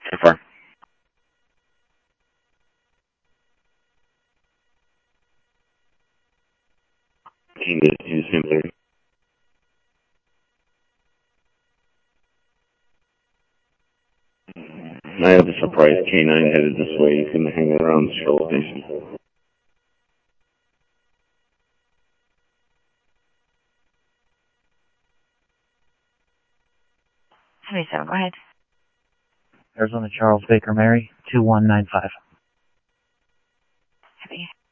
So far. He was simply. I have a surprise canine headed this way. He's going to hang around the shuttle station. Heavy 7, go ahead. Arizona Charles Baker Mary, 2195. Heavy.